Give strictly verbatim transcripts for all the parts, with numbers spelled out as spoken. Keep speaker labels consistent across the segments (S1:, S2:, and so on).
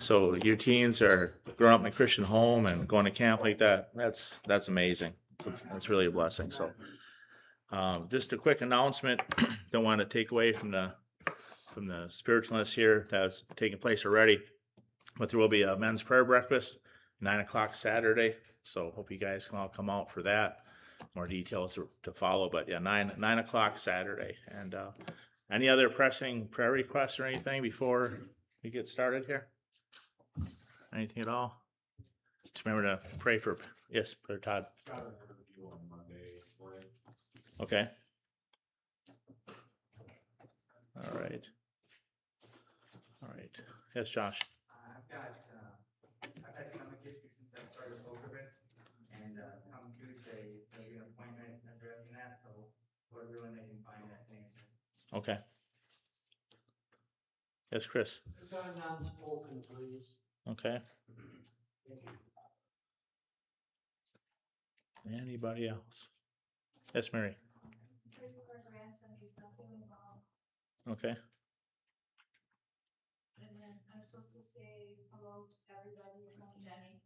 S1: So your teens are growing up in a Christian home and going to camp like that. That's that's amazing. That's, that's really a blessing. So um, just a quick announcement. Don't want to take away from the from the spiritualness here that's taking place already. But there will be a men's prayer breakfast, nine o'clock Saturday. So hope you guys can all come out for that. More details to, to follow. But yeah, nine nine o'clock Saturday. And uh, any other pressing prayer requests or anything before we get started here? Anything at all? Just remember to pray for, yes, Brother Todd.
S2: Got an interview on Monday morning.
S1: Okay. All right. All right. Yes, Josh.
S3: Uh, I've got uh, I've had stomach issues since I started Ocrevus, and uh, come Tuesday there'll be an appointment addressing that. So Lord willing, they can find that answer.
S1: Okay. Yes, Chris.
S4: It's got non-spoken, please.
S1: Okay.
S4: Thank you.
S1: Anybody else? Yes, Mary.
S5: Pray for our grandson, he's not feeling well.
S1: Okay.
S5: And then I'm supposed to say hello to everybody from Jenny.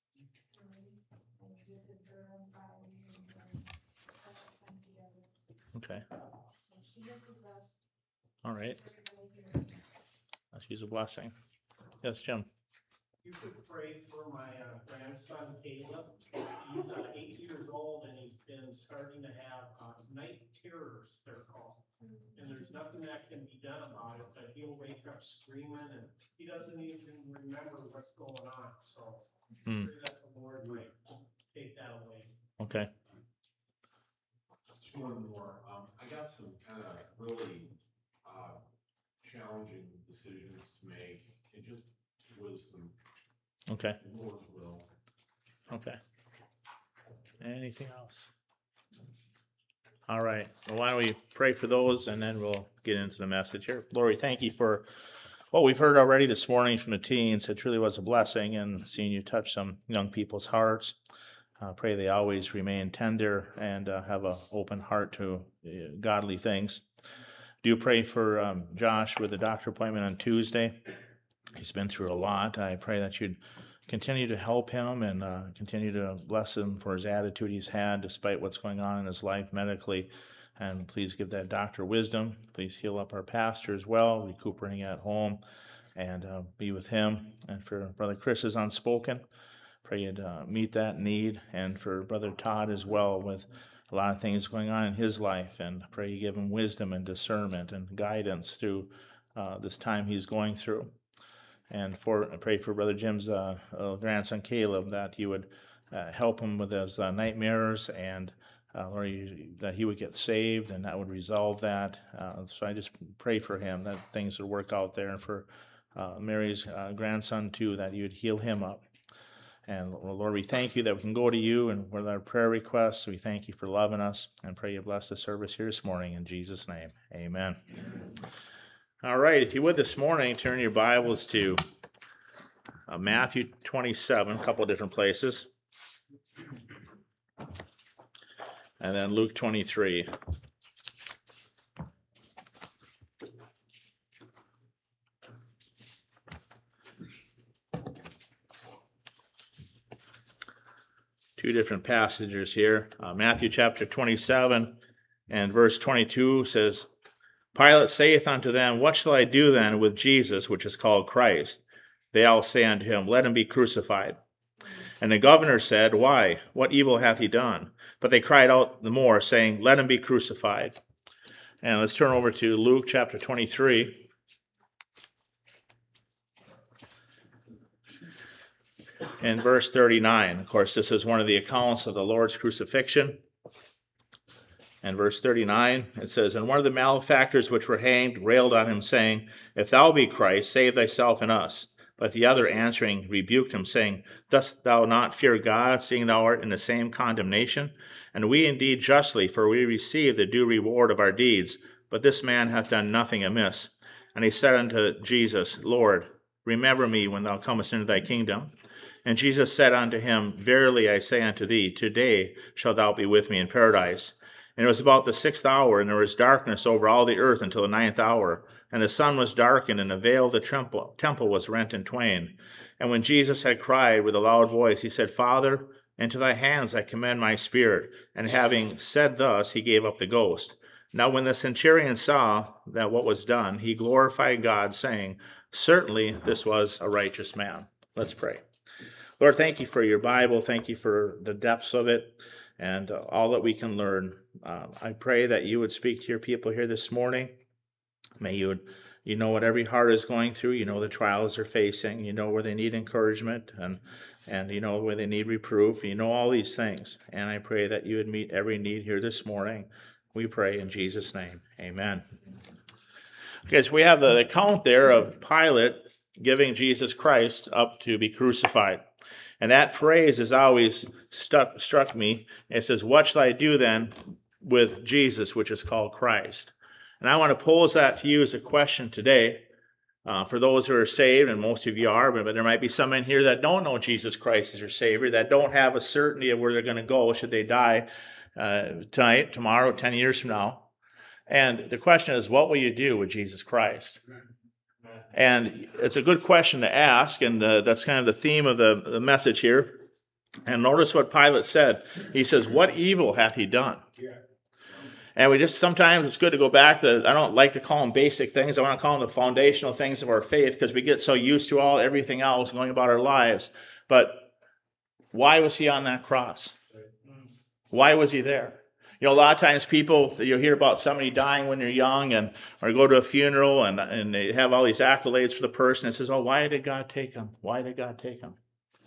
S5: And visit her on Friday and then special time together.
S1: Okay.
S5: So she misses us.
S1: All right.
S5: Everybody here.
S1: She's a blessing. Yes, Jim.
S6: You could pray for my uh, grandson Caleb. He's uh, eight years old and he's been starting to have uh, night terrors, they're called. And there's nothing that can be done about it, but he'll wake up screaming and he doesn't even remember what's going on. So
S1: Hmm.
S6: pray that the Lord might take that away.
S1: Okay.
S2: Just one more. Um, I got some kind of really uh, challenging decisions to make, and just wisdom.
S1: Okay.
S2: The Lord's will.
S1: Okay. Anything else? All right. Well, why don't we pray for those and then we'll get into the message here. Lord, we thank you for what we've heard already this morning from the teens. It truly was a blessing, and seeing you touch some young people's hearts. Uh, pray they always remain tender and uh, have an open heart to uh, godly things. Do pray for um, Josh with the doctor appointment on Tuesday. He's been through a lot. I pray that you'd continue to help him and uh, continue to bless him for his attitude he's had despite what's going on in his life medically. And please give that doctor wisdom. Please heal up our pastor as well, recuperating at home, and uh, be with him. And for Brother Chris's unspoken, pray you'd uh, meet that need. And for Brother Todd as well, with a lot of things going on in his life, and pray you give him wisdom and discernment and guidance through uh, this time he's going through. And for I pray for Brother Jim's uh, uh, grandson Caleb, that you would uh, help him with his uh, nightmares, and uh, Lord, you, that he would get saved, and that would resolve that. Uh, so I just pray for him that things would work out there, and for uh, Mary's uh, grandson too, that you would heal him up. And Lord, we thank you that we can go to you and with our prayer requests. We thank you for loving us, and pray you bless the service here this morning in Jesus' name. Amen. All right, if you would this morning, turn your Bibles to uh, Matthew twenty-seven, a couple of different places, and then Luke twenty-three. Two different passages here. Uh, Matthew chapter twenty-seven and verse twenty-two says, Pilate saith unto them, What shall I do then with Jesus, which is called Christ? They all say unto him, Let him be crucified. And the governor said, Why? What evil hath he done? But they cried out the more, saying, Let him be crucified. And let's turn over to Luke chapter twenty-three. And verse thirty-nine. Of course, this is one of the accounts of the Lord's crucifixion. And verse thirty-nine, it says, And one of the malefactors which were hanged railed on him, saying, If thou be Christ, save thyself and us. But the other answering rebuked him, saying, Dost thou not fear God, seeing thou art in the same condemnation? And we indeed justly, for we receive the due reward of our deeds. But this man hath done nothing amiss. And he said unto Jesus, Lord, remember me when thou comest into thy kingdom. And Jesus said unto him, Verily I say unto thee, today shalt thou be with me in paradise. And it was about the sixth hour, and there was darkness over all the earth until the ninth hour. And the sun was darkened, and the veil of the temple, temple was rent in twain. And when Jesus had cried with a loud voice, he said, Father, into thy hands I commend my spirit. And having said thus, he gave up the ghost. Now when the centurion saw that what was done, he glorified God, saying, Certainly this was a righteous man. Let's pray. Lord, thank you for your Bible. Thank you for the depths of it and uh, all that we can learn. Uh, I pray that you would speak to your people here this morning. May you, you know what every heart is going through. You know the trials they're facing. You know where they need encouragement and, and you know where they need reproof. You know all these things. And I pray that you would meet every need here this morning. We pray in Jesus' name. Amen. Okay, so we have the account there of Pilate giving Jesus Christ up to be crucified. And that phrase has always stuck, struck me. It says, what shall I do then with Jesus, which is called Christ? And I want to pose that to you as a question today. Uh, for those who are saved, and most of you are, but, but there might be some in here that don't know Jesus Christ as their Savior, that don't have a certainty of where they're going to go should they die uh, tonight, tomorrow, ten years from now. And the question is, what will you do with Jesus Christ? And it's a good question to ask, and uh, that's kind of the theme of the, the message here. And notice what Pilate said. He says, what evil hath he done? And we just, sometimes it's good to go back to, I don't like to call them basic things. I want to call them the foundational things of our faith, because we get so used to all everything else going about our lives. But why was he on that cross? Why was he there? You know, a lot of times people, you'll hear about somebody dying when they're young, and or go to a funeral, and, and they have all these accolades for the person. And says, oh, why did God take him? Why did God take him?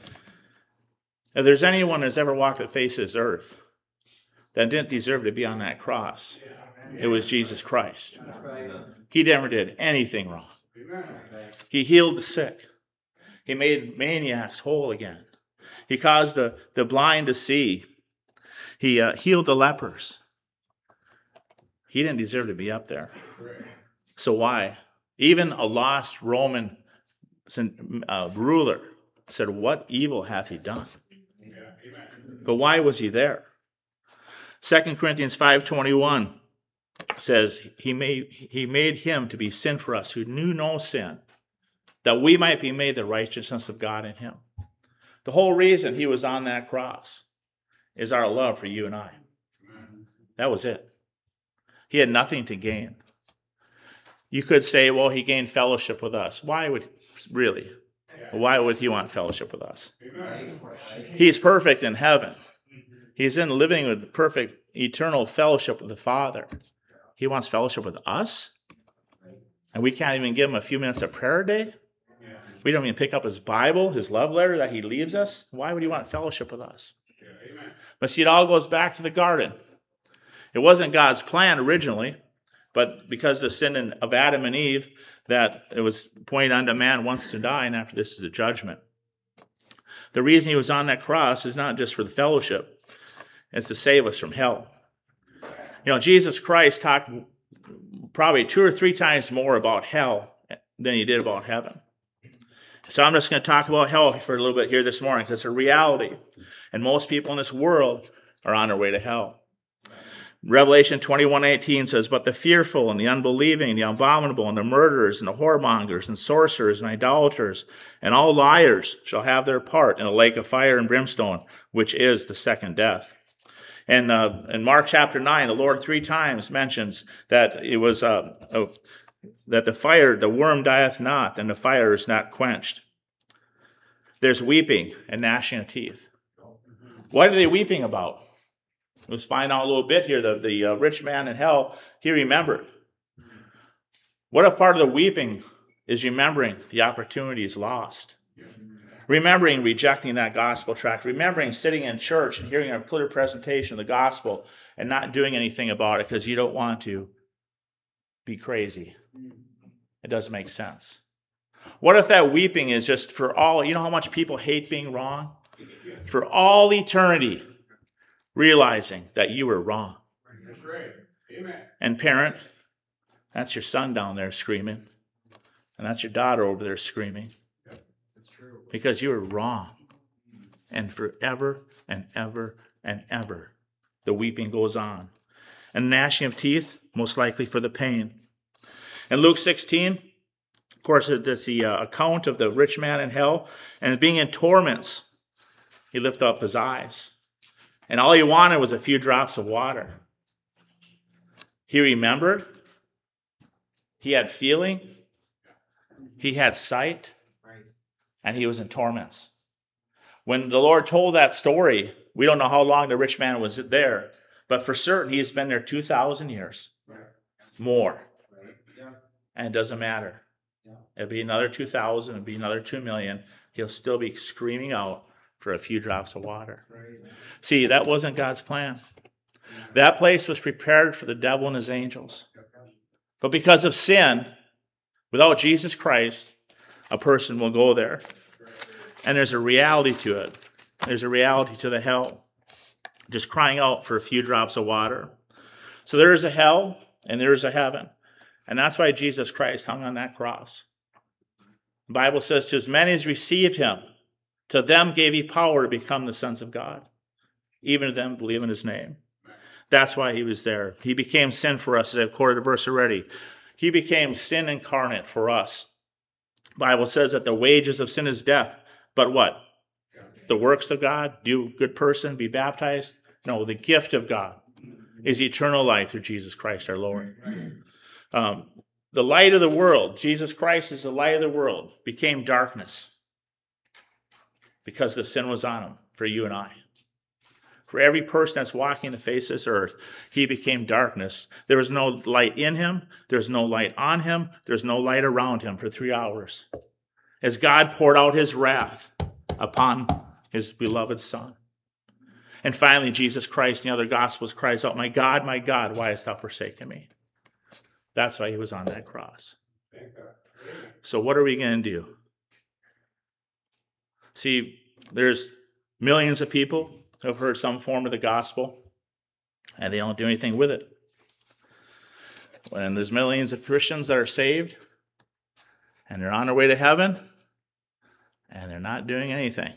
S1: If there's anyone that's ever walked the face of this earth that didn't deserve to be on that cross, it was Jesus Christ. He never did anything wrong. He healed the sick. He made maniacs whole again. He caused the, the blind to see. He uh, healed the lepers. He didn't deserve to be up there. So why? Even a lost Roman uh, ruler said, what evil hath he done? But why was he there? Second Corinthians five twenty-one says, he made, he made him to be sin for us who knew no sin, that we might be made the righteousness of God in him. The whole reason he was on that cross is our love for you and I. That was it. He had nothing to gain. You could say, well, he gained fellowship with us. Why would, really? Why would he want fellowship with us? He's perfect in heaven. He's in living with perfect eternal fellowship with the Father. He wants fellowship with us? And we can't even give him a few minutes of prayer a day? We don't even pick up his Bible, his love letter that he leaves us? Why would he want fellowship with us? But see, it all goes back to the garden. It wasn't God's plan originally, but because of the sin of Adam and Eve, that it was pointed unto man once to die, and after this is the judgment. The reason he was on that cross is not just for the fellowship. It's to save us from hell. You know, Jesus Christ talked probably two or three times more about hell than he did about heaven. So I'm just going to talk about hell for a little bit here this morning, because it's a reality. And most people in this world are on their way to hell. Revelation twenty-one eighteen says, but the fearful and the unbelieving, the abominable and the murderers and the whoremongers and sorcerers and idolaters and all liars shall have their part in a lake of fire and brimstone, which is the second death. And uh, in Mark chapter nine, the Lord three times mentions that it was uh, uh, that the fire, the worm dieth not, and the fire is not quenched. There's weeping and gnashing of teeth. What are they weeping about? Let's find out a little bit here. The, the uh, rich man in hell, he remembered. What if part of the weeping is remembering the opportunities lost? Remembering rejecting that gospel tract. Remembering sitting in church and hearing a clear presentation of the gospel and not doing anything about it because you don't want to be crazy. It doesn't make sense. What if that weeping is just for all, you know how much people hate being wrong? For all eternity, realizing that you were wrong.
S2: That's right. Amen.
S1: And parent, that's your son down there screaming. And that's your daughter over there screaming.
S2: That's true.
S1: Because you were wrong. And forever and ever and ever, the weeping goes on. and gnashing of teeth, most likely for the pain. In Luke sixteen, of course, it's the uh, account of the rich man in hell, and being in torments, he lifted up his eyes. And all he wanted was a few drops of water. He remembered. He had feeling. He had sight. And he was in torments. When the Lord told that story, we don't know how long the rich man was there, but for certain, he has been there two thousand years. More. And it doesn't matter. It'll be another two thousand, it'll be another two million. He'll still be screaming out for a few drops of water. See, that wasn't God's plan. That place was prepared for the devil and his angels. But because of sin, without Jesus Christ, a person will go there. And there's a reality to it. There's a reality to the hell. Just crying out for a few drops of water. So there is a hell and there is a heaven. And that's why Jesus Christ hung on that cross. The Bible says, to as many as received him, to them gave he power to become the sons of God. Even to them believe in his name. That's why he was there. He became sin for us, as I've quoted the verse already. He became sin incarnate for us. The Bible says that the wages of sin is death. But what? The works of God? Do a good person, be baptized? No, the gift of God is eternal life through Jesus Christ our Lord. Um, the light of the world, Jesus Christ is the light of the world, became darkness because the sin was on him for you and I. For every person that's walking the face of this earth, he became darkness. There was no light in him. There's no light on him. There's no light around him for three hours. As God poured out his wrath upon his beloved Son. And finally, Jesus Christ in the other Gospels cries out, my God, my God, why hast thou forsaken me? That's why he was on that cross. So what are we going to do? See, there's millions of people who have heard some form of the gospel, and they don't do anything with it. And there's millions of Christians that are saved, and they're on their way to heaven, and they're not doing anything.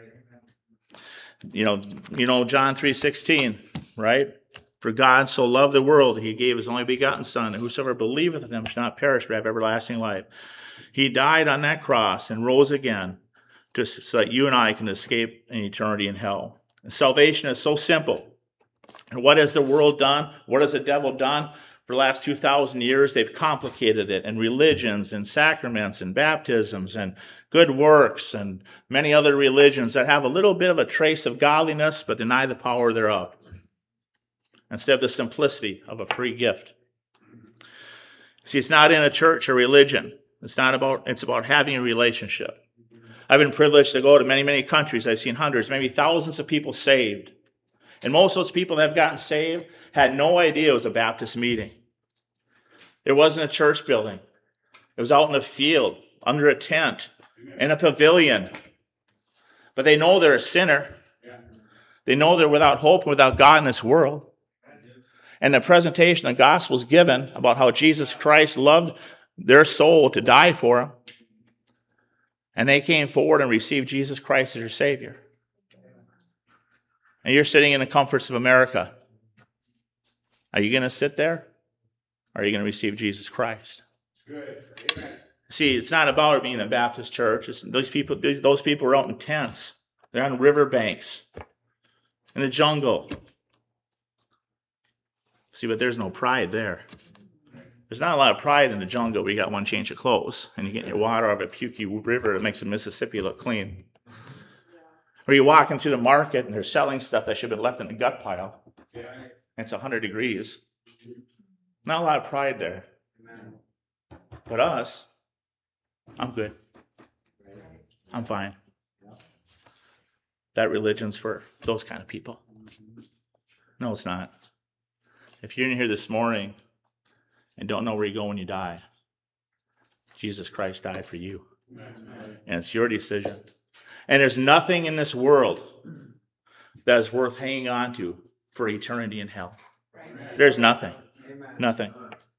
S1: You know, you know John three sixteen, right? For God so loved the world, he gave his only begotten Son, and whosoever believeth in him shall not perish but have everlasting life. He died on that cross and rose again to, so that you and I can escape an eternity in hell. And salvation is so simple. And what has the world done? What has the devil done? For the last two thousand years, they've complicated it, and religions and sacraments and baptisms and good works and many other religions that have a little bit of a trace of godliness but deny the power thereof, instead of the simplicity of a free gift. See, it's not in a church or religion. It's not about, it's about having a relationship. I've been privileged to go to many, many countries. I've seen hundreds, maybe thousands of people saved. And most of those people that have gotten saved had no idea it was a Baptist meeting. It wasn't a church building. It was out in the field, under a tent, in a pavilion. But they know they're a sinner. They know they're without hope and without God in this world. And the presentation of the gospel is given about how Jesus Christ loved their soul to die for them. And they came forward and received Jesus Christ as their Savior. And you're sitting in the comforts of America. Are you going to sit there? Or are you going to receive Jesus Christ?
S2: Good. Amen.
S1: See, it's not about it being a Baptist church. It's, those people, those people are out in tents. They're on riverbanks, in the jungle. See, but there's no pride there. There's not a lot of pride in the jungle where you got one change of clothes and you get your water out of a pukey river that makes the Mississippi look clean. Or you're walking through the market and they're selling stuff that should have been left in the gut pile.
S2: Yeah.
S1: And it's one hundred degrees. Not a lot of pride there. But us, I'm good. I'm fine. That religion's for those kind of people. No, it's not. If you're in here this morning and don't know where you go when you die, Jesus Christ died for you. And it's your decision. And there's nothing in this world that is worth hanging on to for eternity in hell. There's nothing. Nothing.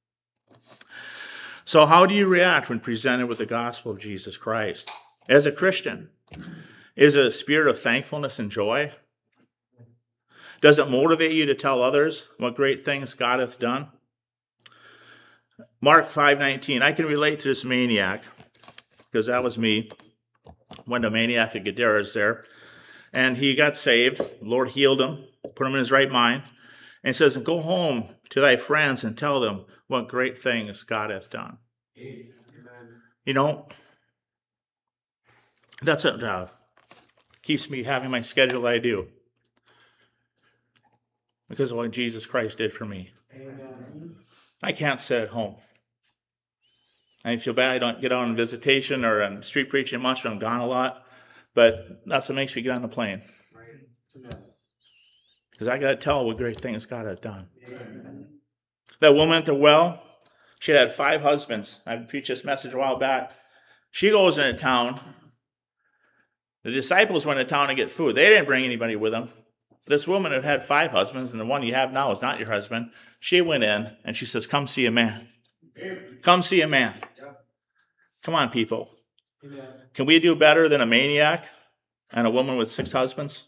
S1: So how do you react when presented with the gospel of Jesus Christ? As a Christian, is it a spirit of thankfulness and joy? Does it motivate you to tell others what great things God hath done? Mark five nineteen, I can relate to this maniac, because that was me when the maniac of Gadara is there. And he got saved. The Lord healed him, put him in his right mind. And he says, go home to thy friends and tell them what great things God hath done.
S2: Amen.
S1: You know, that's what uh, keeps me having my schedule I do. Because of what Jesus Christ did for me.
S4: Amen.
S1: I can't sit at home. I feel bad I don't get out on visitation or on street preaching much when I'm gone a lot. But that's what makes me get on the plane. Because I got to tell what great things God has done.
S4: Amen.
S1: That woman at the well, she had five husbands. I preached this message a while back. She goes into town. The disciples went into town to get food. They didn't bring anybody with them. This woman had had five husbands, and the one you have now is not your husband. She went in, and she says, come see a man. Come see a man. Come on, people.
S4: Amen.
S1: Can we do better than a maniac and a woman with six husbands?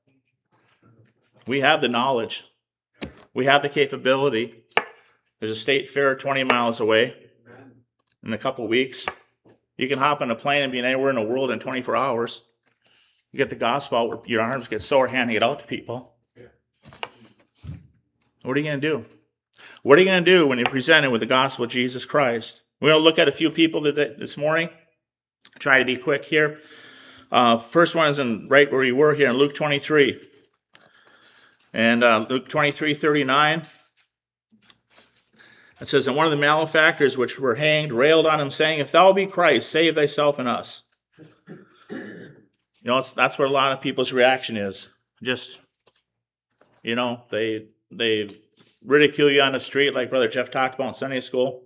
S1: We have the knowledge. We have the capability. There's a state fair twenty miles away in a couple weeks. You can hop on a plane and be anywhere in the world in twenty-four hours. You get the gospel out where your arms get sore handing it out to people. What are you going to do? What are you going to do when you're presented with the gospel of Jesus Christ? We're going to look at a few people today, this morning. Try to be quick here. Uh, first one is in right where we were here in Luke twenty-three. And uh, Luke twenty-three thirty-nine. It says, and one of the malefactors which were hanged railed on him, saying, if thou be Christ, save thyself and us. You know, it's, that's where a lot of people's reaction is. Just, you know, they they ridicule you on the street like Brother Jeff talked about in Sunday school.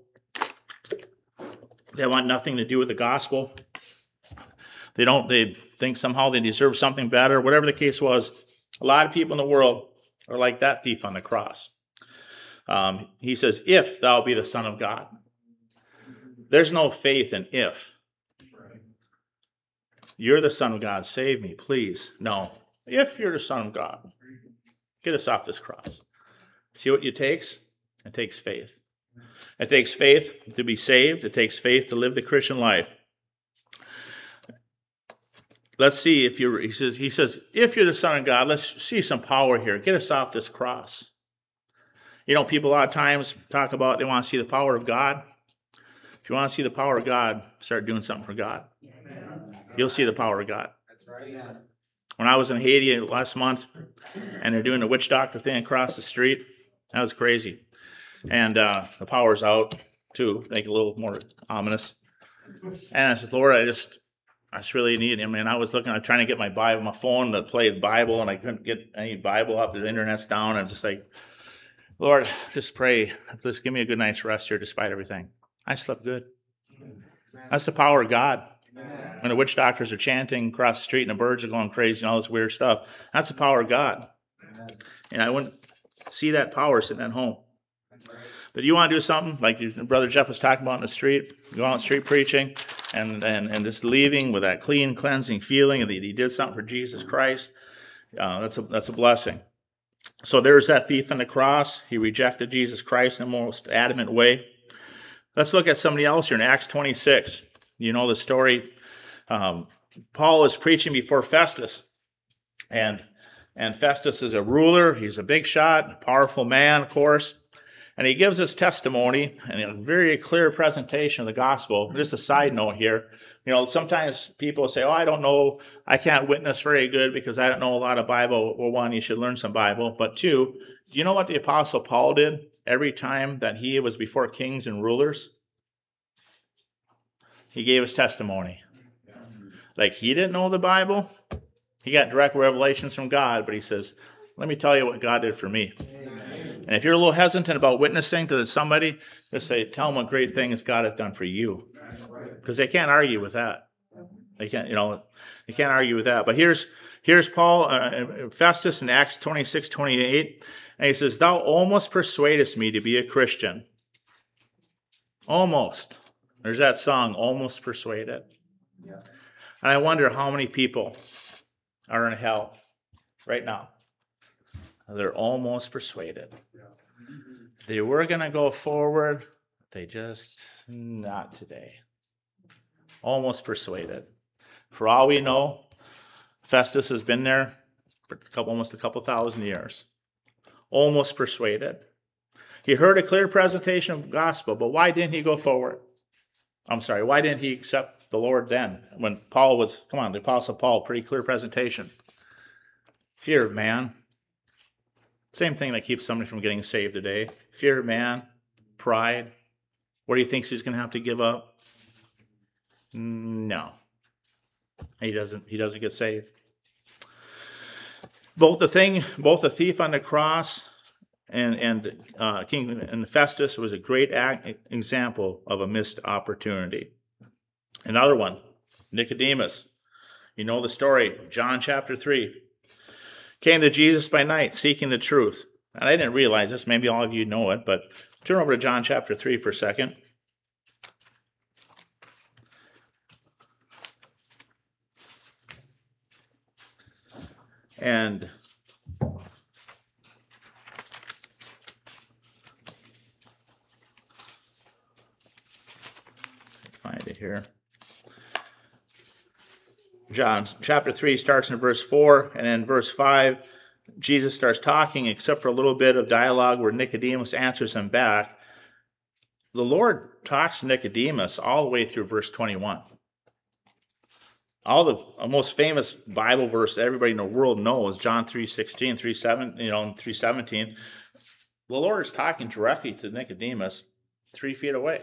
S1: They want nothing to do with the gospel. They don't, they think somehow they deserve something better. Whatever the case was, a lot of people in the world are like that thief on the cross. Um, he says, if thou be the Son of God. There's no faith in if. You're the Son of God, save me, please. No. If you're the Son of God, get us off this cross. See what it takes? It takes faith. It takes faith to be saved. It takes faith to live the Christian life. Let's see if you're, he says, he says, if you're the Son of God, let's see some power here. Get us off this cross. You know, people a lot of times talk about they want to see the power of God. If you want to see the power of God, start doing something for God. You'll see the power of God.
S4: That's right. Yeah.
S1: When I was in Haiti last month, and they're doing the witch doctor thing across the street, that was crazy. And uh, the power's out, too, make it a little more ominous. And I said, Lord, I just, I just really need him. And I was looking, I was trying to get my Bible, my phone to play the Bible, and I couldn't get any Bible up. The internet's down. I'm just like, Lord, just pray. Just give me a good night's rest here despite everything. I slept good. That's the power of God. When the witch doctors are chanting across the street and the birds are going crazy and all this weird stuff, that's the power of God. And I wouldn't see that power sitting at home. But you want to do something like your brother Jeff was talking about in the street, go out street preaching and, and, and just leaving with that clean, cleansing feeling that he did something for Jesus Christ. Uh, that's a that's a blessing. So there's that thief on the cross. He rejected Jesus Christ in the most adamant way. Let's look at somebody else here in Acts twenty-six. You know the story. Um, Paul is preaching before Festus. And, and Festus is a ruler. He's a big shot, powerful man, of course. And he gives his testimony and a very clear presentation of the gospel. Just a side note here. You know, sometimes people say, oh, I don't know, I can't witness very good because I don't know a lot of Bible. Well, one, you should learn some Bible. But two, do you know what the Apostle Paul did every time that he was before kings and rulers? He gave his testimony. Like he didn't know the Bible. He got direct revelations from God, but he says, let me tell you what God did for me. Amen. And if you're a little hesitant about witnessing to somebody, just say, tell them what great things God has done for you. Because they can't argue with that. They can't, you know, they can't argue with that. But here's here's Paul, uh, Festus in Acts twenty-six twenty-eight, and he says, thou almost persuadest me to be a Christian. Almost. There's that song, Almost Persuaded. Yeah. And I wonder how many people are in hell right now. They're almost persuaded. They were going to go forward. They just, not today. Almost persuaded. For all we know, Festus has been there for a couple, almost a couple thousand years. Almost persuaded. He heard a clear presentation of the gospel, but why didn't he go forward? I'm sorry, why didn't he accept the Lord then? When Paul was, come on, the Apostle Paul, pretty clear presentation. Fear of man. Same thing that keeps somebody from getting saved today. Fear of man, pride. What do you think he's going to have to give up? No. He doesn't, he doesn't get saved. Both the thing, both the thief on the cross and and uh, King and Festus was a great act, example of a missed opportunity. Another one, Nicodemus. You know the story, John chapter three. Came to Jesus by night, seeking the truth. And I didn't realize this, maybe all of you know it, but turn over to John chapter three for a second. And find it here. John chapter three starts in verse four, and then verse five, Jesus starts talking, except for a little bit of dialogue where Nicodemus answers him back. The Lord talks to Nicodemus all the way through verse twenty-one. All the most famous Bible verse that everybody in the world knows, John three sixteen, three seven, you know, three seventeen. The Lord is talking directly to Nicodemus three feet away.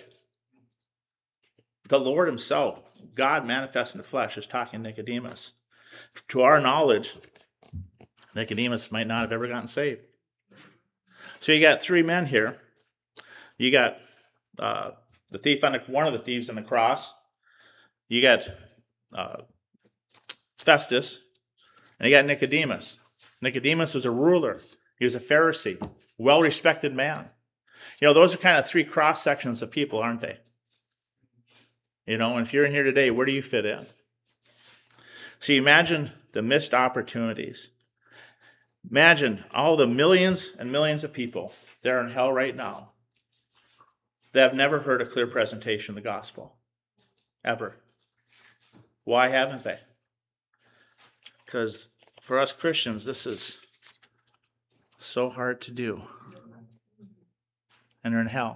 S1: The Lord himself, God manifest in the flesh, is talking to Nicodemus. To our knowledge, Nicodemus might not have ever gotten saved. So you got three men here. You got uh, the thief on the, one of the thieves on the cross. You got uh, Festus, and you got Nicodemus. Nicodemus was a ruler. He was a Pharisee, well-respected man. You know, those are kind of three cross sections of people, aren't they? You know, and if you're in here today, where do you fit in? So you imagine the missed opportunities. Imagine all the millions and millions of people that are in hell right now that have never heard a clear presentation of the gospel. Ever. Why haven't they? Because for us Christians, this is so hard to do. And they're in hell.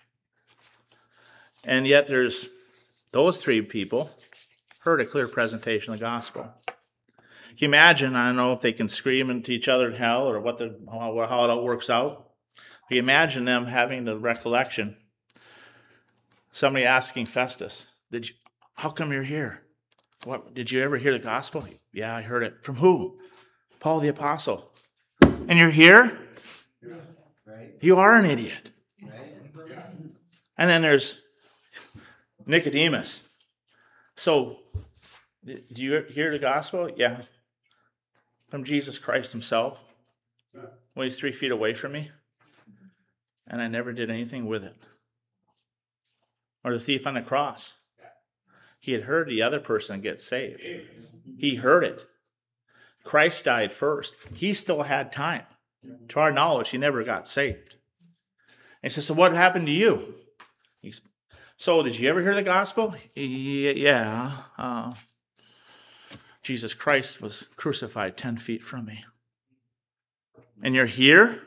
S1: And yet there's those three people heard a clear presentation of the gospel. Can you imagine, I don't know if they can scream into each other in hell or what the how, how it all works out. Can you imagine them having the recollection? Somebody asking Festus, "Did you? How come you're here? What did you ever hear the gospel?" "Yeah, I heard it." "From who?" "Paul the Apostle." "And you're here?"
S4: Right?
S1: "You are an idiot."
S4: Right?
S1: And then there's Nicodemus. "So, do you hear the gospel?" "Yeah." "From Jesus Christ himself. Well, he's three feet away from me. And I never did anything with it." Or the thief on the cross. He had heard the other person get saved. He heard it. Christ died first. He still had time. To our knowledge, he never got saved. And he says, "So what happened to you?" He's, "So did you ever hear the gospel?" "Yeah. Uh, Jesus Christ was crucified ten feet from me." "And you're here?"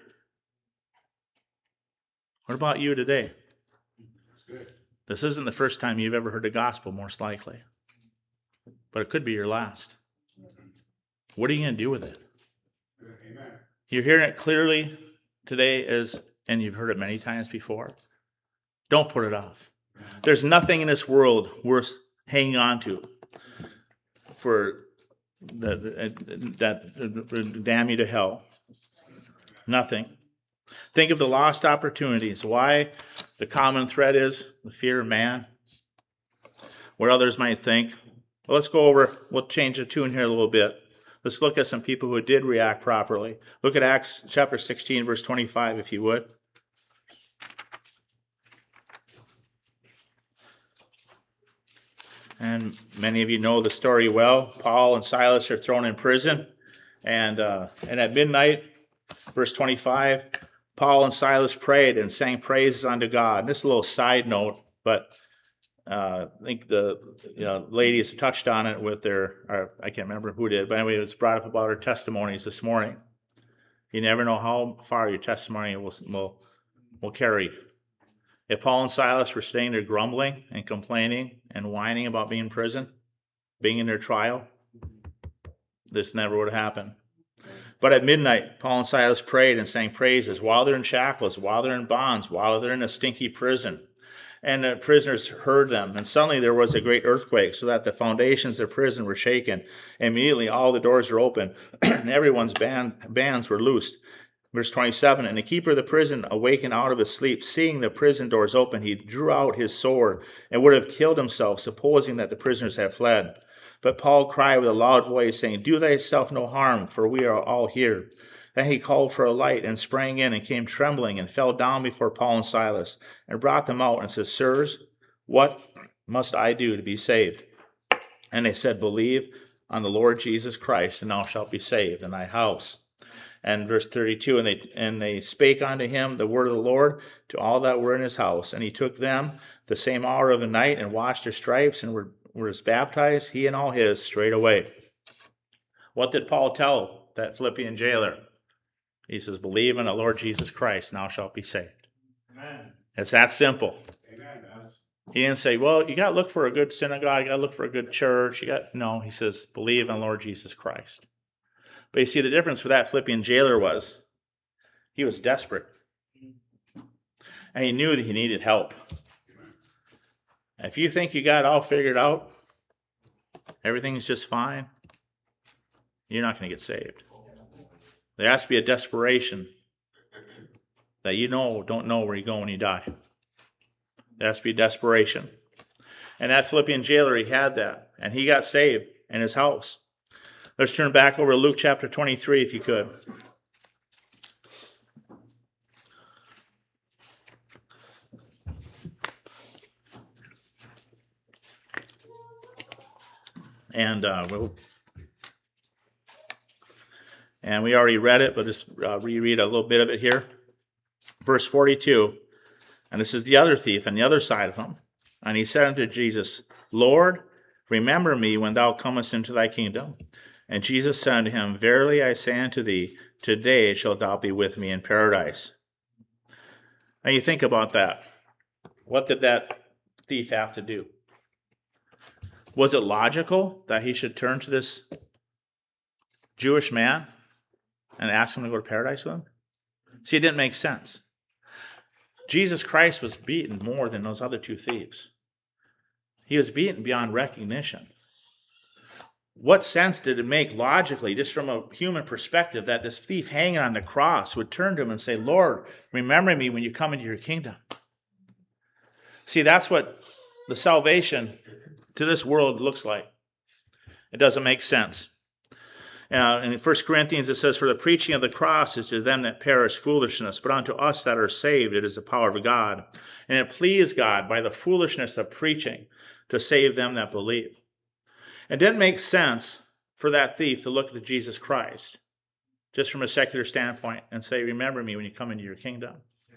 S1: What about you today? This isn't the first time you've ever heard the gospel, most likely. But it could be your last. What are you going to do with it?
S2: Amen.
S1: You're hearing it clearly today, as, and you've heard it many times before. Don't put it off. There's nothing in this world worth hanging on to for the, the, that damn you to hell. Nothing. Think of the lost opportunities. Why? The common thread is the fear of man. What others might think. Well, let's go over, we'll change the tune here a little bit. Let's look at some people who did react properly. Look at Acts chapter sixteen, verse twenty-five, if you would. And many of you know the story well. Paul and Silas are thrown in prison. And, uh, and at midnight, Verse twenty-five, Paul and Silas prayed and sang praises unto God. And this is a little side note, but uh, I think the you know, ladies touched on it with their, or I can't remember who did, but anyway, it was brought up about our testimonies this morning. You never know how far your testimony will, will, will carry. If Paul and Silas were staying there grumbling and complaining and whining about being in prison, being in their trial, this never would have happened. But at midnight, Paul and Silas prayed and sang praises while they're in shackles, while they're in bonds, while they're in a stinky prison. And the prisoners heard them. And suddenly there was a great earthquake, so that the foundations of the prison were shaken. Immediately all the doors were open, and everyone's band, bands were loosed. Verse twenty-seven, and the keeper of the prison awakened out of his sleep, seeing the prison doors open, he drew out his sword and would have killed himself, supposing that the prisoners had fled. But Paul cried with a loud voice, saying, do thyself no harm, for we are all here. Then he called for a light and sprang in and came trembling and fell down before Paul and Silas and brought them out and said, sirs, what must I do to be saved? And they said, believe on the Lord Jesus Christ, and thou shalt be saved in thy house. And verse thirty-two, and they and they spake unto him the word of the Lord to all that were in his house. And he took them the same hour of the night and washed their stripes and were, were baptized, he and all his, straightway. What did Paul tell that Philippian jailer? He says, believe in the Lord Jesus Christ, and thou shalt be saved.
S6: Amen.
S1: It's that simple.
S2: Amen. That's,
S1: He didn't say, well, you got to look for a good synagogue, you got to look for a good church. You got No, he says, believe in the Lord Jesus Christ. But you see, the difference with that Philippian jailer was he was desperate. And he knew that he needed help. If you think you got it all figured out, everything's just fine, you're not going to get saved. There has to be a desperation that you know don't know where you go when you die. There has to be desperation. And that Philippian jailer, he had that. And he got saved in his house. Let's turn back over to Luke chapter twenty-three, if you could. And uh, we'll, and we already read it, but just uh, reread a little bit of it here. Verse forty-two, and this is the other thief on the other side of him. And he said unto Jesus, Lord, remember me when thou comest into thy kingdom. And Jesus said unto him, verily I say unto thee, today shalt thou be with me in paradise. Now you think about that. What did that thief have to do? Was it logical that he should turn to this Jewish man and ask him to go to paradise with him? See, it didn't make sense. Jesus Christ was beaten more than those other two thieves. He was beaten beyond recognition. What sense did it make logically, just from a human perspective, that this thief hanging on the cross would turn to him and say, Lord, remember me when you come into your kingdom? See, that's what the salvation to this world looks like. It doesn't make sense. Uh, in First Corinthians it says, for the preaching of the cross is to them that perish foolishness, but unto us that are saved it is the power of God. And it pleased God by the foolishness of preaching to save them that believe. It didn't make sense for that thief to look at Jesus Christ, just from a secular standpoint, and say, remember me when you come into your kingdom.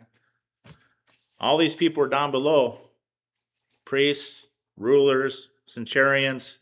S1: All these people were down below, priests, rulers, centurions.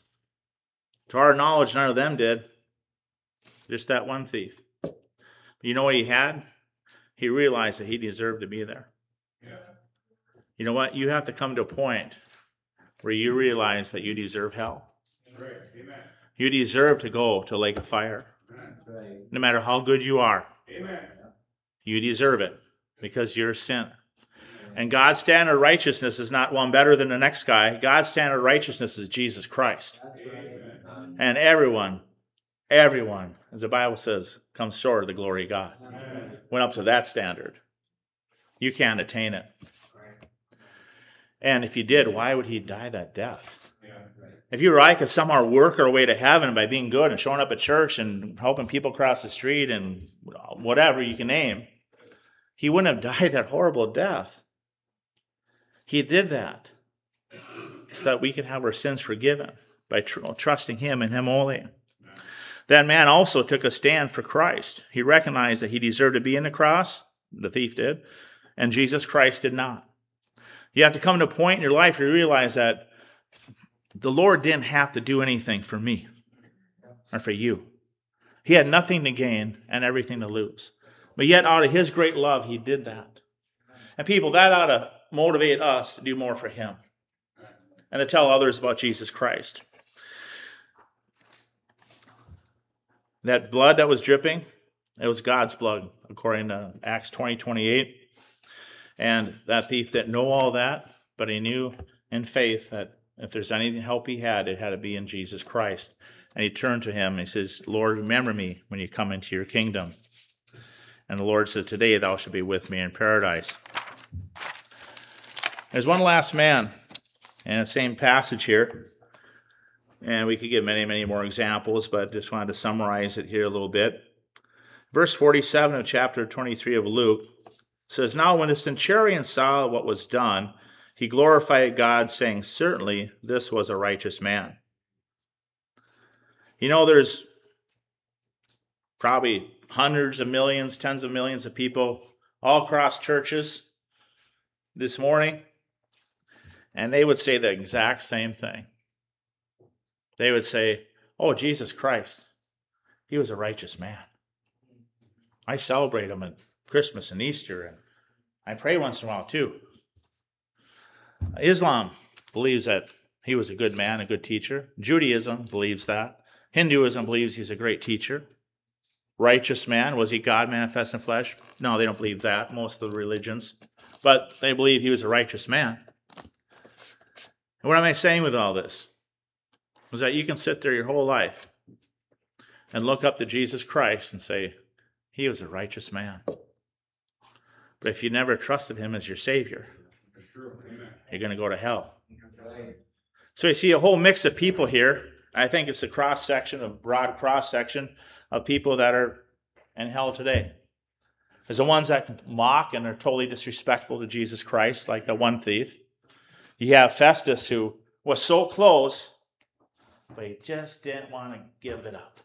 S1: To our knowledge, none of them did. Just that one thief. But you know what he had? He realized that he deserved to be there.
S2: yeah.
S1: You know what? You have to come to a point where you realize that you deserve hell.
S2: Great. Amen.
S1: You deserve to go to a lake of fire.
S4: That's right.
S1: No matter how good you are,
S2: Amen.
S1: you deserve it because you're a sinner. And God's standard of righteousness is not one better than the next guy. God's standard of righteousness is Jesus Christ.
S4: That's right.
S1: And everyone, everyone, as the Bible says, comes short of the glory of God.
S2: Amen.
S1: Went up to that standard. You can't attain it. And if you did, why would he die that death?
S2: Yeah.
S1: If you or I could somehow work our way to heaven by being good and showing up at church and helping people cross the street and whatever you can name, he wouldn't have died that horrible death. He did that so that we could have our sins forgiven by tr- trusting him and him only. That man also took a stand for Christ. He recognized that he deserved to be in the cross, the thief did, and Jesus Christ did not. You have to come to a point in your life where you realize that the Lord didn't have to do anything for me or for you. He had nothing to gain and everything to lose. But yet out of his great love, he did that. And people, that ought to motivate us to do more for him and to tell others about Jesus Christ. That blood that was dripping, it was God's blood, according to Acts twenty twenty-eight. And that thief didn't know all that, but he knew in faith that if there's any help he had, it had to be in Jesus Christ. And he turned to him and he says, Lord, remember me when you come into your kingdom. And the Lord says, today thou shalt be with me in paradise. There's one last man in the same passage here. And we could give many, many more examples, but just wanted to summarize it here a little bit. Verse forty-seven of chapter twenty-three of Luke says, now when the centurion saw what was done, he glorified God, saying, certainly this was a righteous man. You know, there's probably hundreds of millions, tens of millions of people all across churches this morning, and they would say the exact same thing. They would say, oh, Jesus Christ, he was a righteous man. I celebrate him at Christmas and Easter, and I pray once in a while too. Islam believes that he was a good man, a good teacher. Judaism believes that. Hinduism believes he's a great teacher. Righteous man, was he God manifest in flesh? No, they don't believe that, most of the religions. But they believe he was a righteous man. And what am I saying with all this? Is that you can sit there your whole life and look up to Jesus Christ and say, he was a righteous man. But if you never trusted him as your Savior, you're going to go to hell. So you see a whole mix of people here. I think it's a cross-section, a broad cross-section of people that are in hell today. There's the ones that mock and are totally disrespectful to Jesus Christ, like the one thief. You have Festus, who was so close, but he just didn't want to give it up.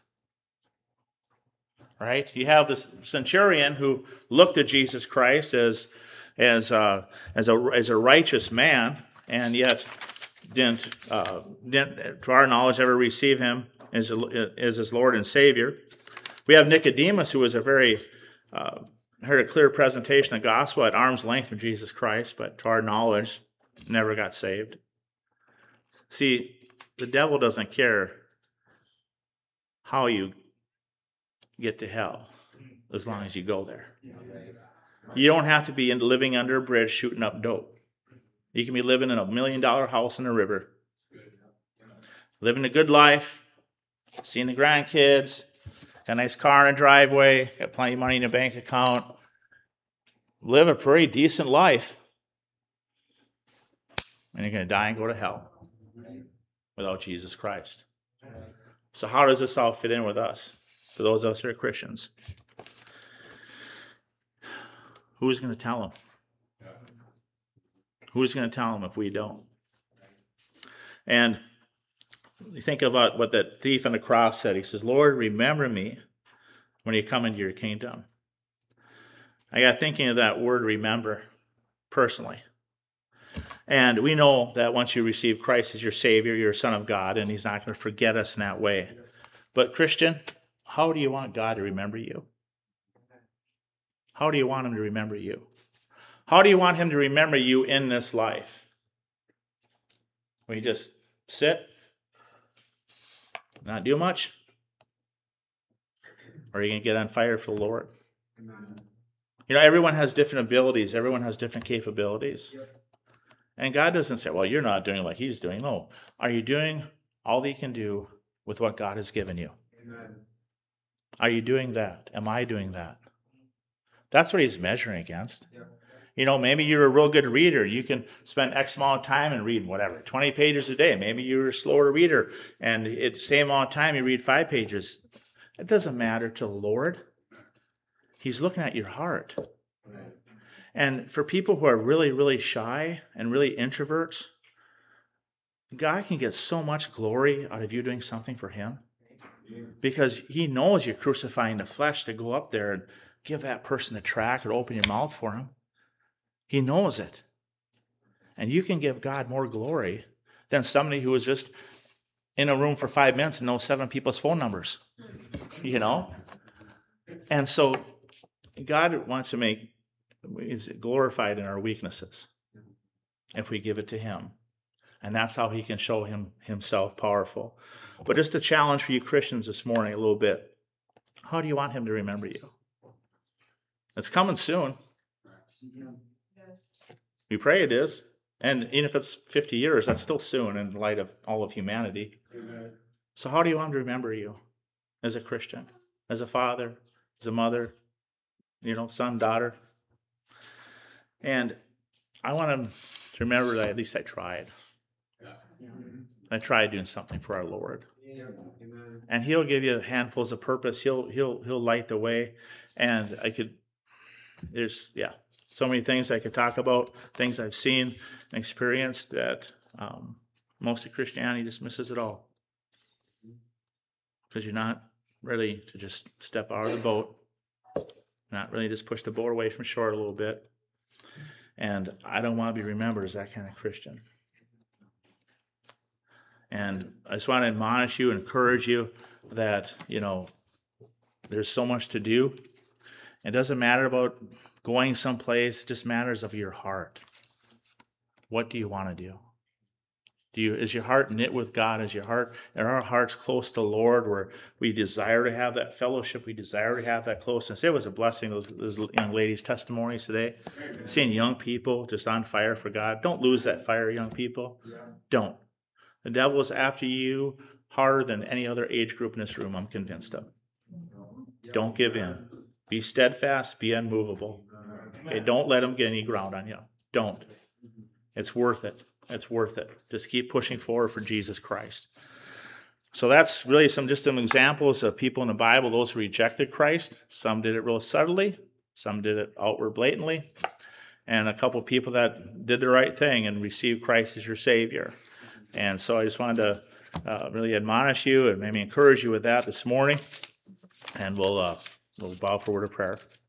S1: Right? You have this centurion who looked at Jesus Christ as as uh, as a as a righteous man, and yet didn't uh, didn't, to our knowledge, ever receive him as as his Lord and Savior. We have Nicodemus, who was a very uh, heard a clear presentation of the gospel at arm's length from Jesus Christ, but to our knowledge, never got saved. See, the devil doesn't care how you get to hell, as long as you go there. You don't have to be living under a bridge shooting up dope. You can be living in a million dollar house in a river, living a good life, seeing the grandkids, got a nice car in a driveway, got plenty of money in a bank account, live a pretty decent life, and you're going to die and go to hell without Jesus Christ. So how does this all fit in with us? For those of us who are Christians, who's going to tell them? Who's going to tell them if we don't? And you think about what that thief on the cross said. He says, Lord, remember me when you come into your kingdom. I got thinking of that word remember personally. And we know that once you receive Christ as your Savior, you're a son of God, and he's not going to forget us in that way. But Christian, how do you want God to remember you? How do you want him to remember you? How do you want him to remember you in this life? Will you just sit, not do much? Or are you going to get on fire for the Lord? You know, everyone has different abilities. Everyone has different capabilities. And God doesn't say, well, you're not doing like he's doing. No. Are you doing all that you can do with what God has given you? Amen. Are you doing that? Am I doing that? That's what he's measuring against. Yeah. You know, maybe you're a real good reader. You can spend X amount of time and read whatever, twenty pages a day. Maybe you're a slower reader, and at the same amount of time you read five pages. It doesn't matter to the Lord. He's looking at your heart. Right. And for people who are really, really shy and really introverts, God can get so much glory out of you doing something for him. Because he knows you're crucifying the flesh to go up there and give that person a tract or open your mouth for him. He knows it. And you can give God more glory than somebody who was just in a room for five minutes and knows seven people's phone numbers. You know? And so God wants to make is glorified in our weaknesses if we give it to him. And that's how he can show him himself powerful. But just a challenge for you Christians this morning a little bit. How do you want him to remember you? It's coming soon.
S5: Yes.
S1: We pray it is. And even if it's fifty years, that's still soon in light of all of humanity. So how do you want him to remember you as a Christian, as a father, as a mother, you know, son, daughter? And I want him to remember that at least I tried. I tried doing something for our Lord. And he'll give you handfuls of purpose. He'll he'll he'll light the way. And I could there's yeah, so many things I could talk about, things I've seen and experienced that um, most of Christianity just misses it all. Because you're not ready to just step out of the boat. Not really just push the boat away from shore a little bit. And I don't want to be remembered as that kind of Christian. And I just want to admonish you, encourage you that, you know, there's so much to do. It doesn't matter about going someplace. It just matters of your heart. What do you want to do? Do you, is your heart knit with God? Is your heart, are our hearts close to the Lord where we desire to have that fellowship? We desire to have that closeness. It was a blessing, those, those young ladies' testimonies today. Seeing young people just on fire for God. Don't lose that fire, young people. Don't. The devil is after you harder than any other age group in this room, I'm convinced of. Don't give in. Be steadfast, be unmovable. Okay, don't let him get any ground on you. Don't. It's worth it. It's worth it. Just keep pushing forward for Jesus Christ. So that's really some just some examples of people in the Bible, those who rejected Christ. Some did it real subtly. Some did it outward blatantly. And a couple of people that did the right thing and received Christ as your Savior. And so I just wanted to uh, really admonish you and maybe encourage you with that this morning. And we'll, uh, we'll bow for a word of prayer.